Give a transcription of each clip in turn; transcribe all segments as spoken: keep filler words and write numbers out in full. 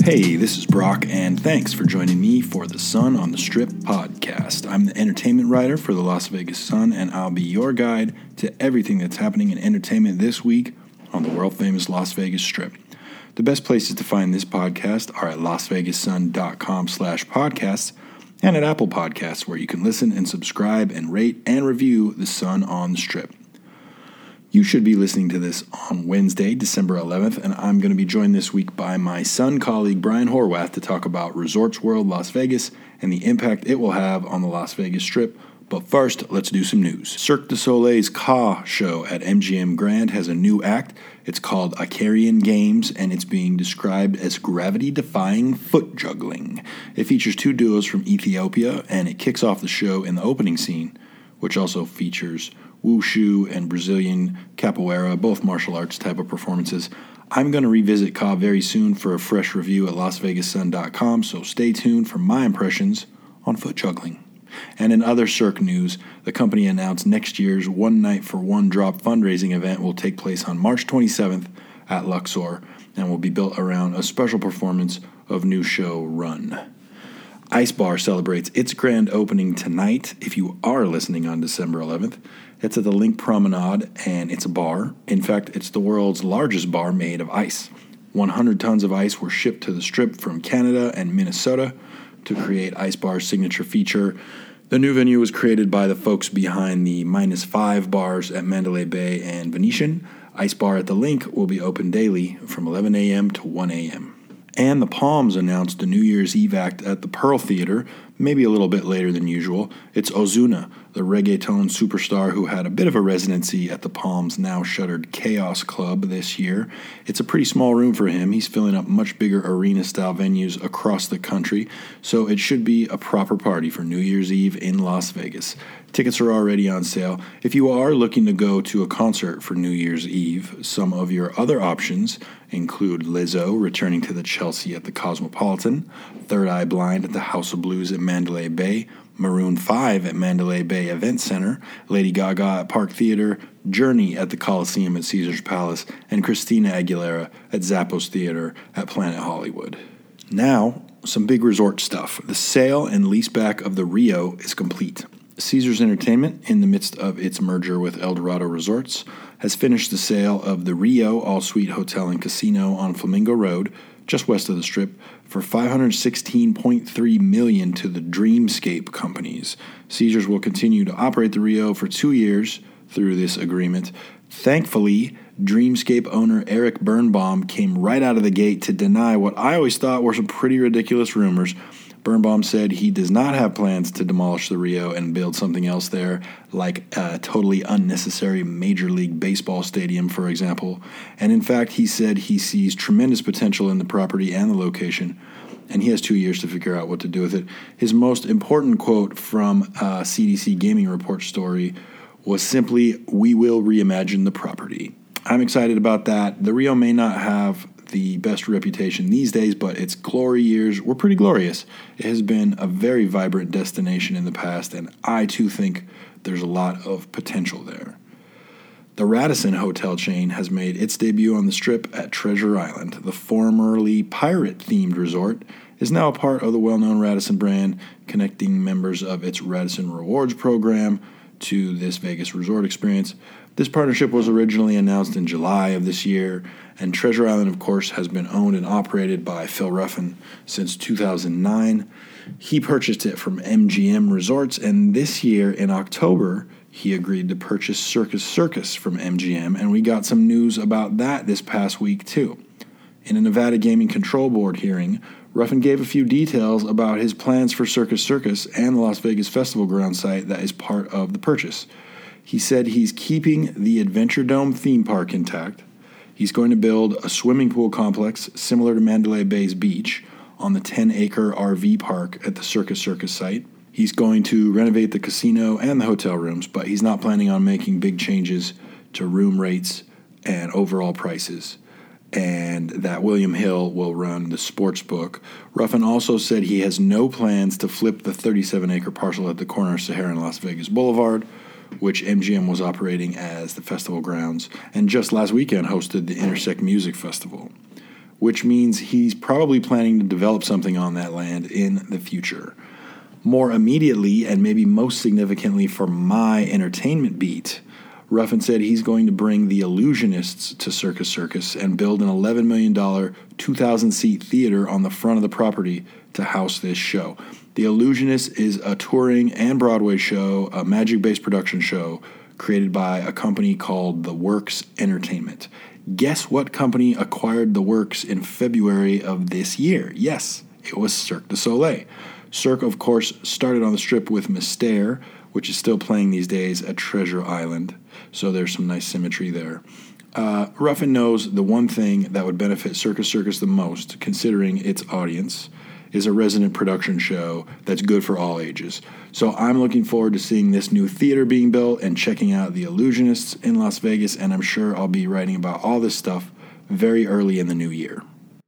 Hey, this is Brock, and thanks for joining me for the Sun on the Strip podcast. I'm the entertainment writer for the Las Vegas Sun, and I'll be your guide to everything that's happening in entertainment this week on the world-famous Las Vegas Strip. The best places to find this podcast are at lasvegassun.com slash podcasts and at Apple Podcasts, where you can listen and subscribe and rate and review the Sun on the Strip. You should be listening to this on Wednesday, December eleventh, and I'm going to be joined this week by my Sun colleague Brian Horwath to talk about Resorts World Las Vegas and the impact it will have on the Las Vegas Strip. But first, let's do some news. Cirque du Soleil's Ka show at M G M Grand has a new act. It's called Icarian Games, and it's being described as gravity-defying foot juggling. It features two duos from Ethiopia, and it kicks off the show in the opening scene, which also features wushu and Brazilian capoeira, both martial arts type of performances. I'm going to revisit Ka very soon for a fresh review at las vegas sun dot com, so stay tuned for my impressions on foot juggling. And in other Cirque news, the company announced next year's One Night for One Drop fundraising event will take place on March twenty-seventh at Luxor and will be built around a special performance of new show Run. Ice Bar celebrates its grand opening tonight. If you are listening on December eleventh, it's at the Link Promenade, and it's a bar. In fact, it's the world's largest bar made of ice. one hundred tons of ice were shipped to the Strip from Canada and Minnesota to create Ice Bar's signature feature. The new venue was created by the folks behind the Minus Five bars at Mandalay Bay and Venetian. Ice Bar at the Link will be open daily from eleven a.m. to one a.m. And the Palms announced a New Year's Eve act at the Pearl Theater, maybe a little bit later than usual. It's Ozuna, the reggaeton superstar who had a bit of a residency at the Palms' now-shuttered Chaos Club this year. It's a pretty small room for him. He's filling up much bigger arena-style venues across the country, so it should be a proper party for New Year's Eve in Las Vegas. Tickets are already on sale. If you are looking to go to a concert for New Year's Eve, some of your other options include Lizzo returning to the Chelsea at the Cosmopolitan, Third Eye Blind at the House of Blues at Mandalay Bay, Maroon five at Mandalay Bay Event Center, Lady Gaga at Park Theater, Journey at the Coliseum at Caesars Palace, and Christina Aguilera at Zappos Theater at Planet Hollywood. Now, some big resort stuff. The sale and leaseback of the Rio is complete. Caesars Entertainment, in the midst of its merger with Eldorado Resorts, has finished the sale of the Rio All-Suite Hotel and Casino on Flamingo Road, just west of the Strip, for five hundred sixteen point three million dollars to the Dreamscape companies. Caesars will continue to operate the Rio for two years through this agreement. Thankfully, Dreamscape owner Eric Birnbaum came right out of the gate to deny what I always thought were some pretty ridiculous rumors. Birnbaum said he does not have plans to demolish the Rio and build something else there, like a totally unnecessary Major League Baseball stadium, for example. And in fact, he said he sees tremendous potential in the property and the location, and he has two years to figure out what to do with it. His most important quote from a C D C Gaming Report story was simply, "We will reimagine the property." I'm excited about that. The Rio may not have the best reputation these days, but its glory years were pretty glorious. It has been a very vibrant destination in the past, and I too think there's a lot of potential there. The Radisson hotel chain has made its debut on the Strip at Treasure Island. The formerly pirate-themed resort is now a part of the well-known Radisson brand, connecting members of its Radisson Rewards program to this Vegas resort experience. This partnership was originally announced in July of this year, and Treasure Island, of course, has been owned and operated by Phil Ruffin since two thousand nine. He purchased it from M G M Resorts, and this year, in October, he agreed to purchase Circus Circus from M G M, and we got some news about that this past week, too. In a Nevada Gaming Control Board hearing, Ruffin gave a few details about his plans for Circus Circus and the Las Vegas Festival Ground site that is part of the purchase. He said he's keeping the Adventure Dome theme park intact. He's going to build a swimming pool complex similar to Mandalay Bay's beach on the ten-acre R V park at the Circus Circus site. He's going to renovate the casino and the hotel rooms, but he's not planning on making big changes to room rates and overall prices, and that William Hill will run the sports book. Ruffin also said he has no plans to flip the thirty-seven-acre parcel at the corner of Sahara and Las Vegas Boulevard, which M G M was operating as the festival grounds, and just last weekend hosted the Intersect Music Festival. which means he's probably planning to develop something on that land in the future. More immediately, and maybe most significantly for my entertainment beat, Ruffin said he's going to bring the Illusionists to Circus Circus and build an eleven million dollars, two thousand seat theater on the front of the property to house this show. The Illusionists is a touring and Broadway show, a magic-based production show created by a company called The Works Entertainment. Guess what company acquired The Works in February of this year? Yes, it was Cirque du Soleil. Cirque, of course, started on the Strip with Mystère, which is still playing these days at Treasure Island, so there's some nice symmetry there. Uh, Ruffin knows the one thing that would benefit Circus Circus the most, considering its audience, is a resident production show that's good for all ages. So I'm looking forward to seeing this new theater being built and checking out the Illusionists in Las Vegas, and I'm sure I'll be writing about all this stuff very early in the new year.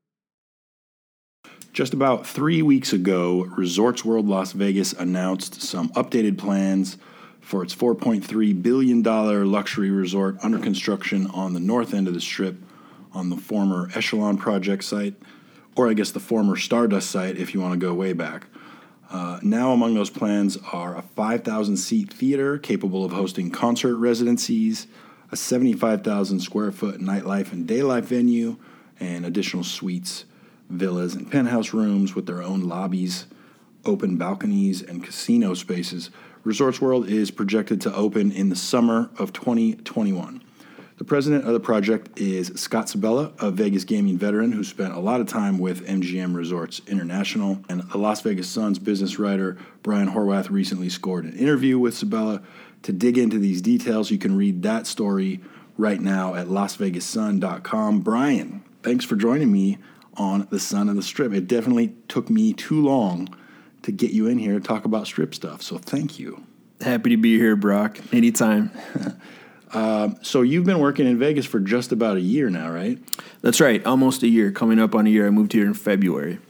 Just about three weeks ago, Resorts World Las Vegas announced some updated plans for its four point three billion dollars luxury resort under construction on the north end of the Strip on the former Echelon Project site, or I guess the former Stardust site if you want to go way back. Uh, now among those plans are a five thousand seat theater capable of hosting concert residencies, a seventy-five thousand square foot nightlife and day life venue, and additional suites, villas, and penthouse rooms with their own lobbies, open balconies, and casino spaces. Resorts World is projected to open in the summer of twenty twenty-one. The president of the project is Scott Sabella, a Vegas gaming veteran who spent a lot of time with M G M Resorts International. And the Las Vegas Sun's business writer Brian Horwath recently scored an interview with Sabella. To dig into these details, you can read that story right now at las vegas sun dot com. Brian, thanks for joining me on the Sun of the Strip. It definitely took me too long to get you in here to talk about Strip stuff, so thank you. Happy to be here, Brock. Anytime. uh, so you've been working in Vegas for just about a year now, right? That's right. Almost a year. Coming up on a year. I moved here in February.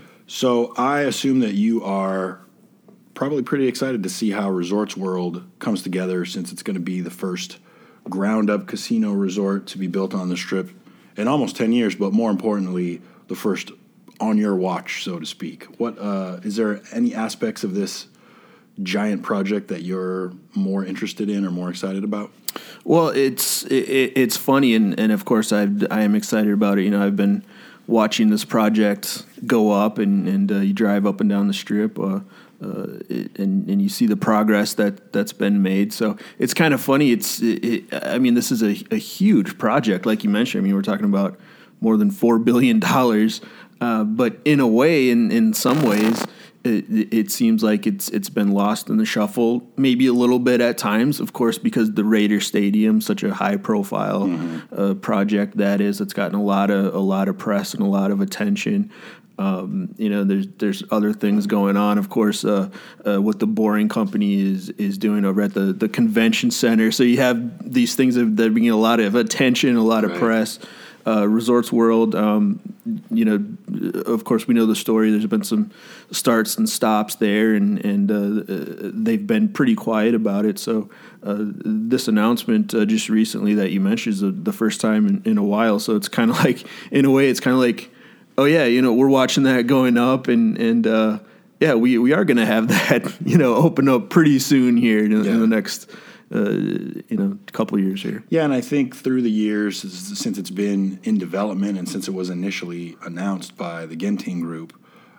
So I assume that you are probably pretty excited to see how Resorts World comes together, since it's going to be the first ground-up casino resort to be built on the Strip in almost ten years, but more importantly, the first on your watch, so to speak. What uh, is there any aspects of this giant project that you're more interested in or more excited about? Well, it's it, it's funny, and, and of course I I am excited about it. You know, I've been watching this project go up, and and uh, you drive up and down the Strip, uh, uh, it, and and you see the progress that that's been made. So it's kind of funny. It's it, it, I mean, this is a, a huge project, like you mentioned. I mean, we're talking about more than four billion dollars, uh, but in a way, in, in some ways, it, it seems like it's it's been lost in the shuffle, maybe a little bit at times, of course, because the Raider Stadium, such a high-profile mm-hmm. uh, project that is, it's gotten a lot of a lot of press and a lot of attention. Um, you know, there's there's other things going on, of course, uh, uh, what the Boring Company is is doing over at the, the convention center. So you have these things that are getting a lot of attention, a lot of right. press. Uh, Resorts World, um, you know, of course, we know the story. There's been some starts and stops there, and, and uh, they've been pretty quiet about it. So uh, this announcement uh, just recently that you mentioned is the, the first time in, in a while. So it's kind of like, in a way, it's kind of like, oh, yeah, you know, we're watching that going up, and, and uh, yeah, we, we are going to have that, you know, open up pretty soon here in, yeah. in the next Uh, you know, couple years here. Yeah, and I think through the years, since it's been in development and since it was initially announced by the Genting Group,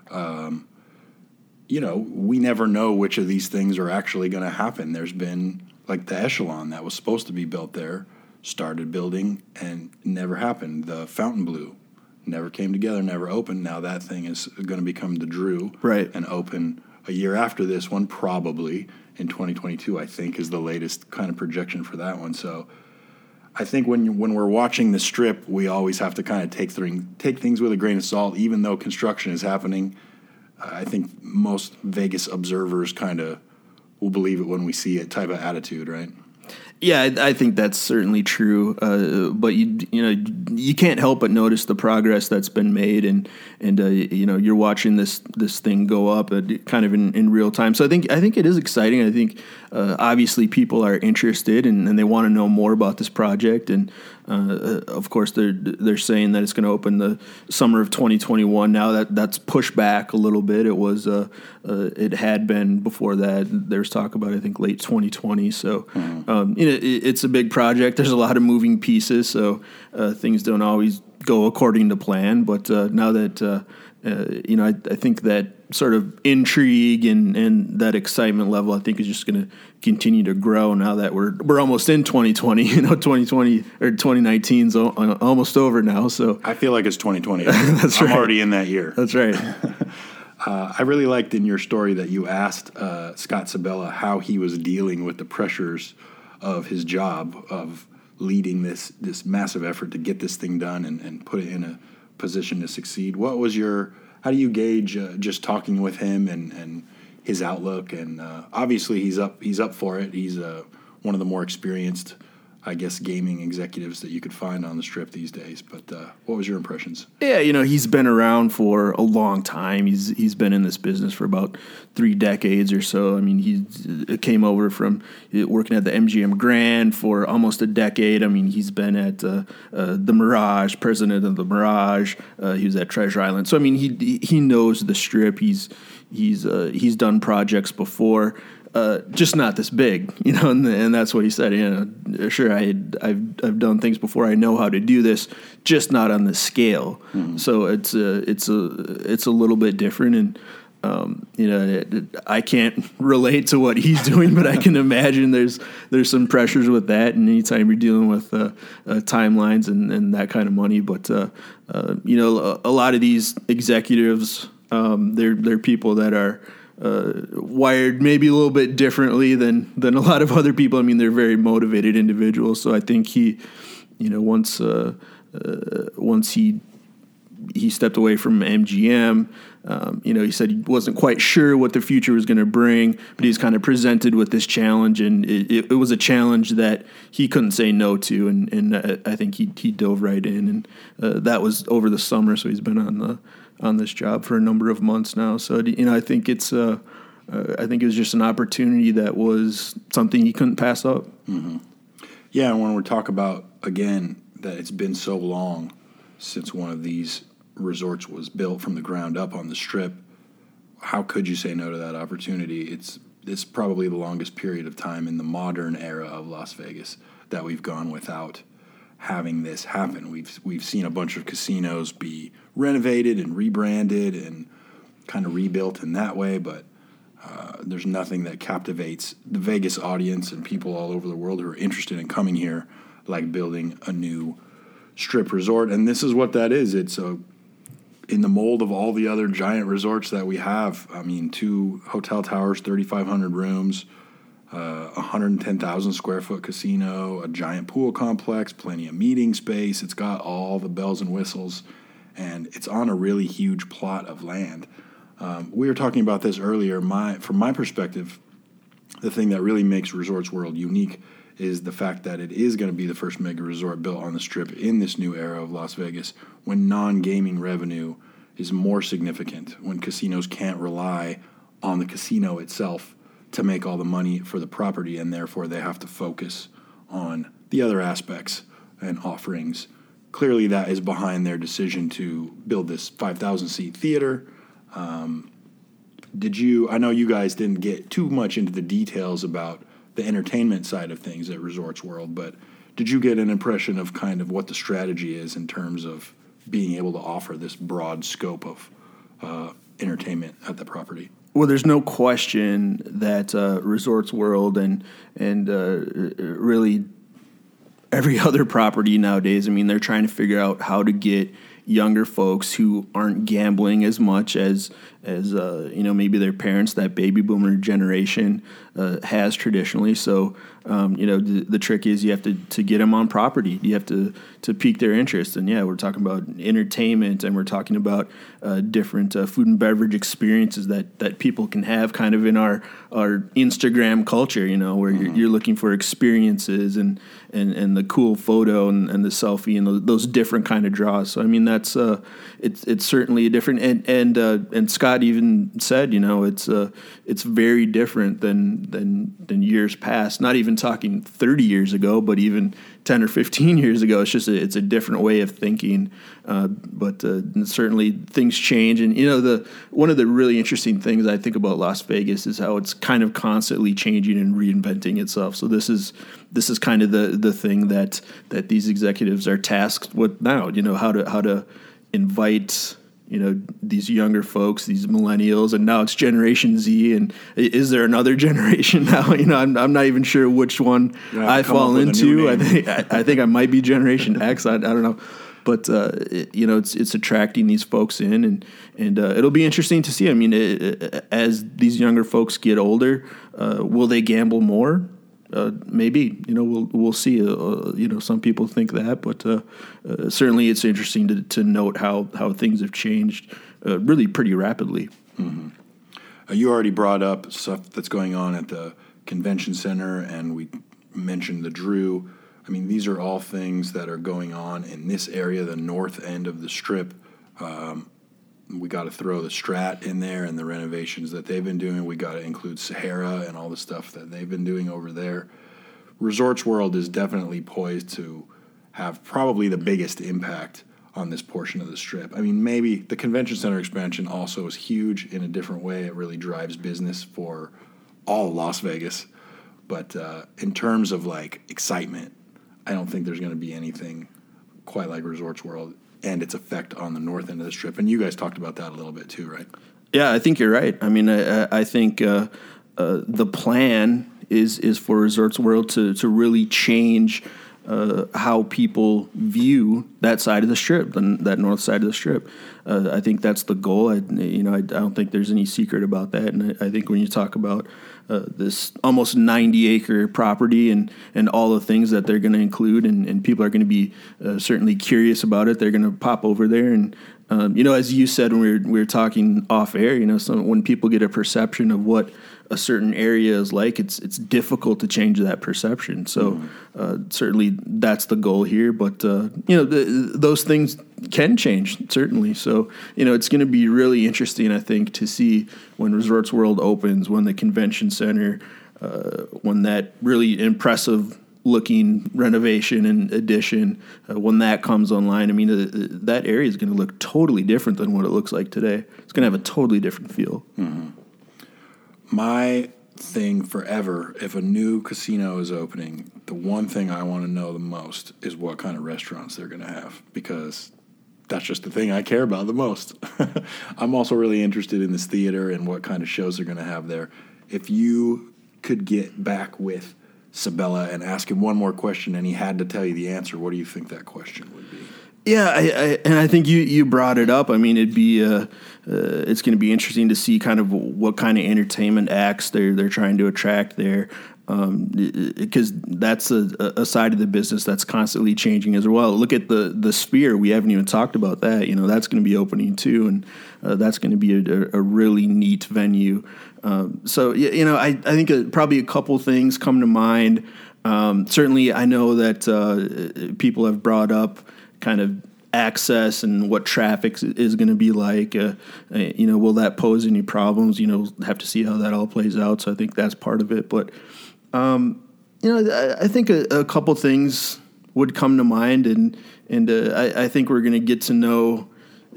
um, you know, we never know which of these things are actually going to happen. There's been, like, the Echelon that was supposed to be built there, started building and never happened. The Fontainebleau never came together, never opened. Now that thing is going to become the Drew right. and open a year after this one, probably. In twenty twenty-two, I think, is the latest kind of projection for that one. So I think when you, when we're watching the Strip, we always have to kind of take, th- take things with a grain of salt, even though construction is happening. I think most Vegas observers kind of will believe it when we see it type of attitude, right? Yeah, I, I think that's certainly true. Uh, but you you know you can't help but notice the progress that's been made, and and uh, you know you're watching this this thing go up uh, kind of in, in real time. So I think I think it is exciting. I think uh, obviously people are interested and, and they want to know more about this project, and Uh, of course, they're they're saying that it's going to open the summer of twenty twenty-one. Now that that's pushed back a little bit. It was uh, uh, it had been before that. There's talk about I think late twenty twenty. So mm-hmm. um, you know, it, it's a big project. There's a lot of moving pieces, so uh, things don't always go according to plan. But uh, now that uh, uh, you know, I, I think that sort of intrigue and, and that excitement level, I think, is just going to continue to grow now that we're we're almost in twenty twenty. You know, twenty twenty or twenty nineteen is almost over now. So I feel like it's twenty twenty. That's I'm right. already in that year. That's right. uh, I really liked in your story that you asked uh, Scott Sabella how he was dealing with the pressures of his job of leading this this massive effort to get this thing done and, and put it in a position to succeed. What was your How do you gauge uh, just talking with him and, and his outlook? And uh, obviously he's up he's up for it. He's uh, one of the more experienced, I guess, gaming executives that you could find on the Strip these days. But uh, what was your impressions? Yeah, you know, he's been around for a long time. He's he's been in this business for about three decades or so. I mean, he came over from working at the M G M Grand for almost a decade. I mean, he's been at uh, uh, the Mirage, president of the Mirage. Uh, he was at Treasure Island. So, I mean, he he knows the Strip. He's he's uh, he's done projects before. Uh, just not this big, you know, and, and that's what he said. You know, sure, I had, I've I've done things before. I know how to do this, just not on this scale. Mm-hmm. So it's a it's a it's a little bit different, and um, you know, it, it, I can't relate to what he's doing, but I can imagine there's there's some pressures with that, and anytime you're dealing with uh, uh, timelines and, and that kind of money. But uh, uh, you know, a, a lot of these executives, um, they're they're people that are. Uh, wired maybe a little bit differently than, than a lot of other people. I mean, they're very motivated individuals. So I think he, you know, once uh, uh, once he he stepped away from M G M, um, you know, he said he wasn't quite sure what the future was going to bring, but he was kind of presented with this challenge, and it, it, it was a challenge that he couldn't say no to, and, and I, I think he he dove right in, and uh, that was over the summer. So he's been on the on this job for a number of months now. So, you know, I think it's, uh, uh, I think it was just an opportunity that was something he couldn't pass up. Mm-hmm. Yeah. And when we talk about, again, that it's been so long since one of these resorts was built from the ground up on the Strip, how could you say no to that opportunity? It's, it's probably the longest period of time in the modern era of Las Vegas that we've gone without having this happen. We've we've seen a bunch of casinos be renovated and rebranded and kind of rebuilt in that way, but uh, there's nothing that captivates the Vegas audience and people all over the world who are interested in coming here like building a new Strip resort. And this is what that is. It's a, in the mold of all the other giant resorts that we have. I mean, two hotel towers, thirty-five hundred rooms, Uh, one hundred ten thousand square foot casino, a giant pool complex, plenty of meeting space. It's got all the bells and whistles, and it's on a really huge plot of land. Um, we were talking about this earlier. My, from my perspective, the thing that really makes Resorts World unique is the fact that it is going to be the first mega resort built on the Strip in this new era of Las Vegas, when non-gaming revenue is more significant, when casinos can't rely on the casino itself to make all the money for the property, and therefore they have to focus on the other aspects and offerings. Clearly that is behind their decision to build this five thousand seat theater. Um, did you, I know you guys didn't get too much into the details about the entertainment side of things at Resorts World, but did you get an impression of kind of what the strategy is in terms of being able to offer this broad scope of uh, entertainment at the property? Well, there's no question that uh, Resorts World and and uh, really every other property nowadays, I mean, they're trying to figure out how to get younger folks who aren't gambling as much as as uh, you know, maybe their parents, that baby boomer generation uh, has traditionally. So um, you know, the, the trick is you have to, to get them on property. You have to to pique their interest. And yeah, we're talking about entertainment, and we're talking about uh, different uh, food and beverage experiences that, that people can have kind of in our our Instagram culture. You know, where mm-hmm. you're, you're looking for experiences and and, and the cool photo and, and the selfie and those, those different kind of draws. So I mean, that's uh, it's it's certainly a different. And and uh, and Scott Scott even said, you know, it's uh, it's very different than than than years past. Not even talking thirty years ago, but even ten or fifteen years ago. It's just a, it's a different way of thinking. Uh, but uh, certainly things change, and you know, the one of the really interesting things I think about Las Vegas is how it's kind of constantly changing and reinventing itself. So this is this is kind of the the thing that that these executives are tasked with now. You know, how to how to invite, you know, these younger folks, these millennials, and now it's Generation Z. And is there another generation now? You know, I'm, I'm not even sure which one I fall into. I think I, I think I might be Generation X. I, I don't know, but uh, it, you know, it's it's attracting these folks in, and and uh, it'll be interesting to see. I mean, it, it, as these younger folks get older, uh, will they gamble more? Uh, maybe, you know, we'll we'll see. Uh, you know, some people think that, but uh, uh, certainly it's interesting to, to note how, how things have changed uh, really pretty rapidly. Mm-hmm. Uh, you already brought up stuff that's going on at the convention center, and we mentioned the Drew. I mean, these are all things that are going on in this area, the north end of the Strip. Um, we got to throw the Strat in there and the renovations that they've been doing. We got to include Sahara and all the stuff that they've been doing over there. Resorts World is definitely poised to have probably the biggest impact on this portion of the Strip. I mean, maybe the convention center expansion also is huge in a different way. It really drives business for all of Las Vegas. But uh, in terms of, like, excitement, I don't think there's going to be anything quite like Resorts World and its effect on the north end of the Strip. And you guys talked about that a little bit too, right? Yeah, I think you're right. I mean, I, I think uh, uh, the plan is is for Resorts World to, to really change uh, how people view that side of the Strip, the, that north side of the Strip. Uh, I think that's the goal. I, you know, I, I don't think there's any secret about that. And I, I think when you talk about uh, this almost ninety acre property and, and all the things that they're going to include, and, and people are going to be uh, certainly curious about it, they're going to pop over there. And, um, you know, as you said when we were, we were talking off air, you know, some, when people get a perception of what a certain area is like, it's it's difficult to change that perception. So mm-hmm. uh, certainly that's the goal here. But, uh, you know, the, those things can change, certainly. So, you know, it's going to be really interesting, I think, to see when Resorts World opens, when the convention center, uh, when that really impressive looking renovation and addition, uh, when that comes online. I mean, uh, that area is going to look totally different than what it looks like today. It's going to have a totally different feel. Mm-hmm. My thing forever, if a new casino is opening, the one thing I want to know the most is what kind of restaurants they're going to have, because that's just the thing I care about the most. I'm also really interested in this theater and what kind of shows they're going to have there. If you could get back with Sabella and ask him one more question and he had to tell you the answer, what do you think that question would be? Yeah, I, I, and I think you, you brought it up. I mean, it'd be uh, uh, it's going to be interesting to see kind of what kind of entertainment acts they're they're trying to attract there, because um, that's a, a side of the business that's constantly changing as well. Look at the the Sphere; we haven't even talked about that. You know, that's going to be opening too, and uh, that's going to be a, a really neat venue. Um, so you know, I I think a, probably a couple things come to mind. Um, certainly, I know that uh, people have brought up kind of access and what traffic is going to be like. Uh, you know, will that pose any problems? You know, have to see how that all plays out. So I think that's part of it. But, um, you know, I, I think a, a couple things would come to mind, and and uh, I, I think we're going to get to know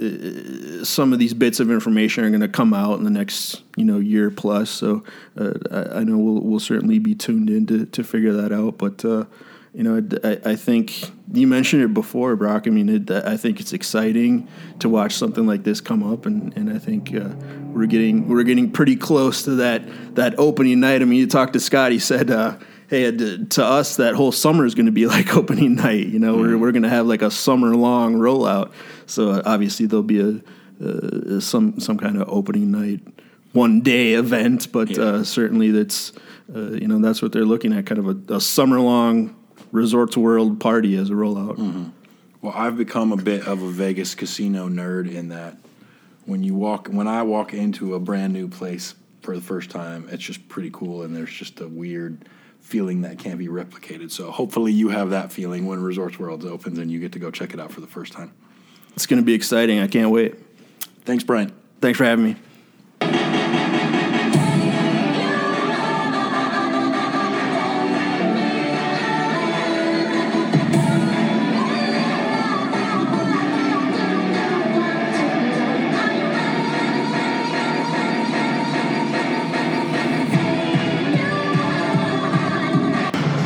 uh, some of these bits of information are going to come out in the next, you know, year plus. So uh, I, I know we'll, we'll certainly be tuned in to, to figure that out. But, uh, You know, I, I think you mentioned it before, Brock. I mean, it, I think it's exciting to watch something like this come up, and, and I think uh, we're getting we're getting pretty close to that that opening night. I mean, you talked to Scott. He said, uh, "Hey, to us, that whole summer is going to be like opening night. You know, mm-hmm. we're we're going to have like a summer long rollout. So uh, obviously there'll be a uh, some some kind of opening night, one day event, but yeah. uh, certainly that's uh, you know that's what they're looking at, kind of a, a summer long Resorts World party as a rollout. Mm-hmm. Well, I've become a bit of a Vegas casino nerd in that when you walk, when I walk into a brand new place for the first time, it's just pretty cool, and there's just a weird feeling that can't be replicated. So hopefully you have that feeling when Resorts World opens and you get to go check it out for the first time. It's going to be exciting. I can't wait. Thanks, Brian. Thanks for having me.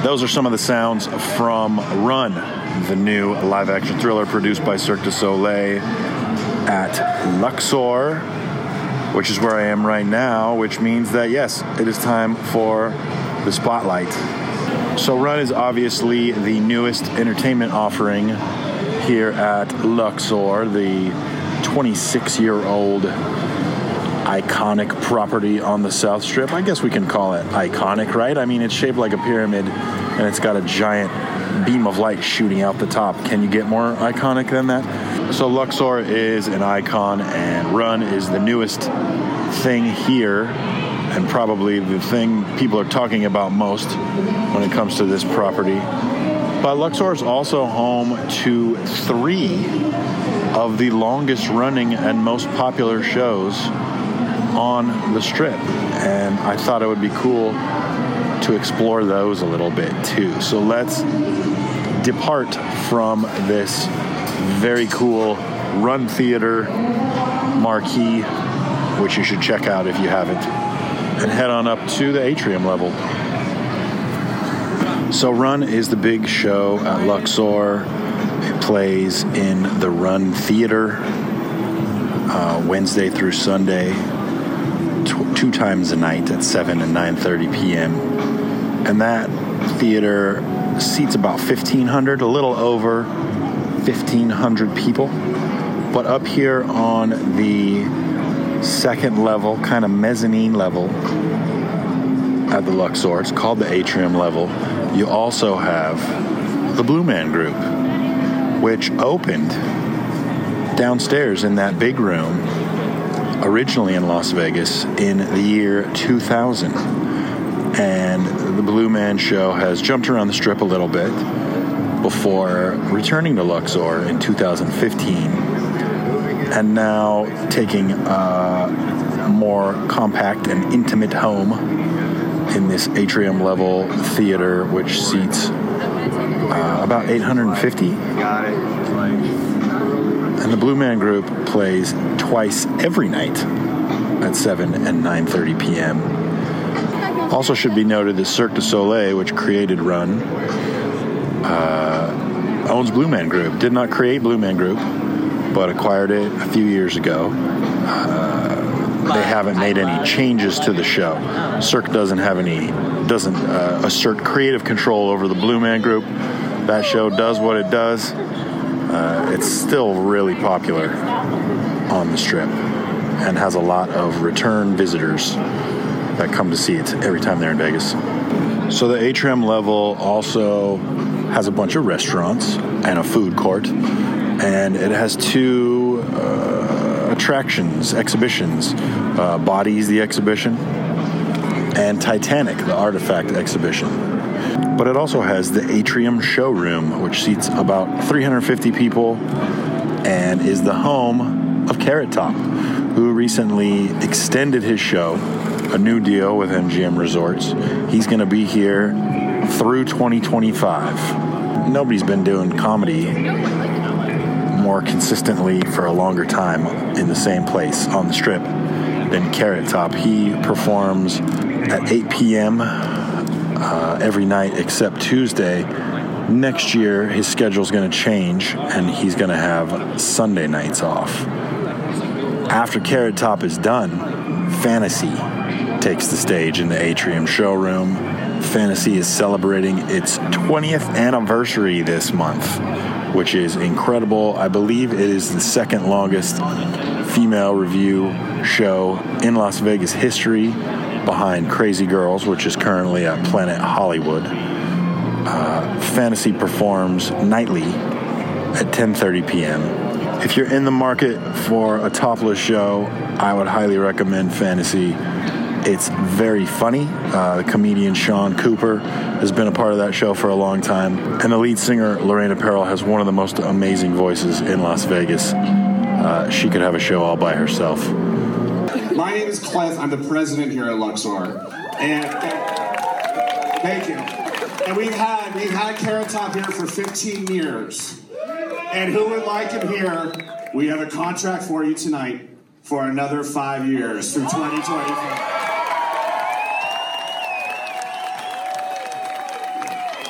those are some of the sounds from Run, the new live-action thriller produced by Cirque du Soleil at Luxor, which is where I am right now, which means that, yes, it is time for the spotlight. So Run is obviously the newest entertainment offering here at Luxor, the twenty-six-year-old iconic property on the South Strip. I guess we can call it iconic, right? I mean, it's shaped like a pyramid, and it's got a giant beam of light shooting out the top. Can you get more iconic than that? So Luxor is an icon, and Run is the newest thing here, and probably the thing people are talking about most when it comes to this property. But Luxor is also home to three of the longest running and most popular shows on the Strip. And I thought it would be cool to explore those a little bit too. So let's depart from this very cool Run Theater marquee, which you should check out if you haven't, and head on up to the atrium level. So Run is the big show at Luxor. It plays in the Run Theater uh, Wednesday through Sunday, t- two times a night at seven and nine thirty p.m. And that theater seats about fifteen hundred, a little over fifteen hundred people. But up here on the second level, kind of mezzanine level at the Luxor, it's called the atrium level, you also have the Blue Man Group, which opened downstairs in that big room, originally in Las Vegas, in the year two thousand. And the Blue Man Show has jumped around the Strip a little bit before returning to Luxor in two thousand fifteen, and now taking a more compact and intimate home in this atrium level theater, which seats uh, about eight hundred fifty. Got it. And the Blue Man Group plays twice every night at seven and nine thirty p.m. Also should be noted that Cirque du Soleil, which created Run, uh, owns Blue Man Group. Did not create Blue Man Group, but acquired it a few years ago. Uh, they haven't made any changes to the show. Cirque doesn't have any, doesn't uh, assert creative control over the Blue Man Group. That show does what it does. Uh, it's still really popular on the Strip and has a lot of return visitors that come to see it every time they're in Vegas. So the atrium level also has a bunch of restaurants and a food court, and it has two uh, attractions, exhibitions, uh, Bodies, the exhibition, and Titanic, the artifact exhibition. But it also has the Atrium Showroom, which seats about three hundred fifty people and is the home of Carrot Top, who recently extended his show, a new deal with M G M Resorts. He's going to be here through twenty twenty-five. Nobody's been doing comedy more consistently for a longer time in the same place on the Strip than Carrot Top. He performs at eight p.m. Uh, every night except Tuesday. Next year, his schedule's going to change, and he's going to have Sunday nights off. After Carrot Top is done, Fantasy takes the stage in the Atrium Showroom. Fantasy is celebrating its twentieth anniversary this month, which is incredible. I believe it is the second longest female review show in Las Vegas history, behind Crazy Girls, which is currently at Planet Hollywood. Uh, Fantasy performs nightly at ten thirty p.m. If you're in the market for a topless show, I would highly recommend Fantasy. It's very funny. Uh, the comedian Sean Cooper has been a part of that show for a long time. And the lead singer, Lorraine Apparel, has one of the most amazing voices in Las Vegas. Uh, she could have a show all by herself. My name is Cliff. I'm the president here at Luxor. And th- thank you. And we've had we've had Carrot Top here for fifteen years. And who would like him here? We have a contract for you tonight for another five years through twenty twenty-five.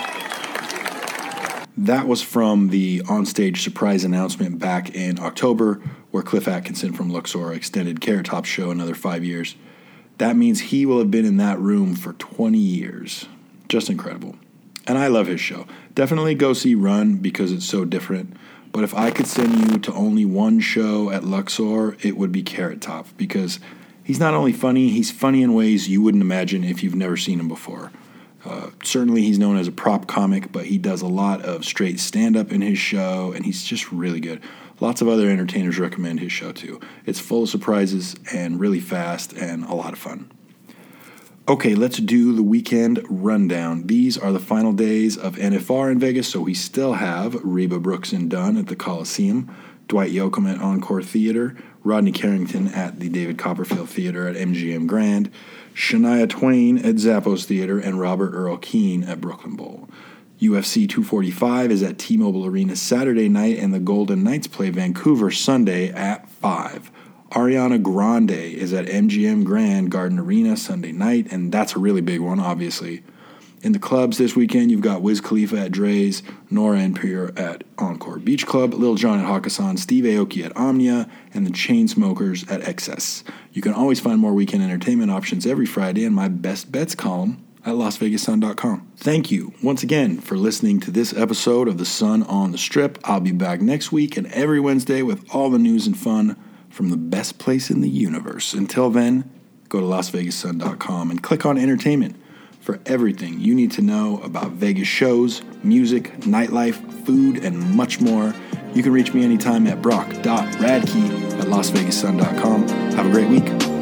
That was from the onstage surprise announcement back in October, where Cliff Atkinson from Luxor extended Carrot Top's show another five years. That means he will have been in that room for twenty years. Just incredible. And I love his show. Definitely go see Run because it's so different. But if I could send you to only one show at Luxor, it would be Carrot Top, because he's not only funny, he's funny in ways you wouldn't imagine if you've never seen him before. Uh, certainly he's known as a prop comic, but he does a lot of straight stand-up in his show, and he's just really good. Lots of other entertainers recommend his show too. It's full of surprises and really fast and a lot of fun. Okay, let's do the weekend rundown. These are the final days of N F R in Vegas, so we still have Reba Brooks and Dunn at the Coliseum, Dwight Yoakam at Encore Theater, Rodney Carrington at the David Copperfield Theater at M G M Grand, Shania Twain at Zappos Theater, and Robert Earl Keen at Brooklyn Bowl. U F C two forty-five is at T-Mobile Arena Saturday night, and the Golden Knights play Vancouver Sunday at five. Ariana Grande is at M G M Grand Garden Arena Sunday night, and that's a really big one, obviously. In the clubs this weekend, you've got Wiz Khalifa at Dre's, Nora En Pure at Encore Beach Club, Lil Jon at Hakkasan, Steve Aoki at Omnia, and the Chainsmokers at Excess. You can always find more weekend entertainment options every Friday in my Best Bets column at las vegas sun dot com. Thank you once again for listening to this episode of The Sun on the Strip. I'll be back next week and every Wednesday with all the news and fun from the best place in the universe. Until then, go to las vegas sun dot com and click on entertainment for everything you need to know about Vegas shows, music, nightlife, food, and much more. You can reach me anytime at brock dot radke at las vegas sun dot com. Have a great week.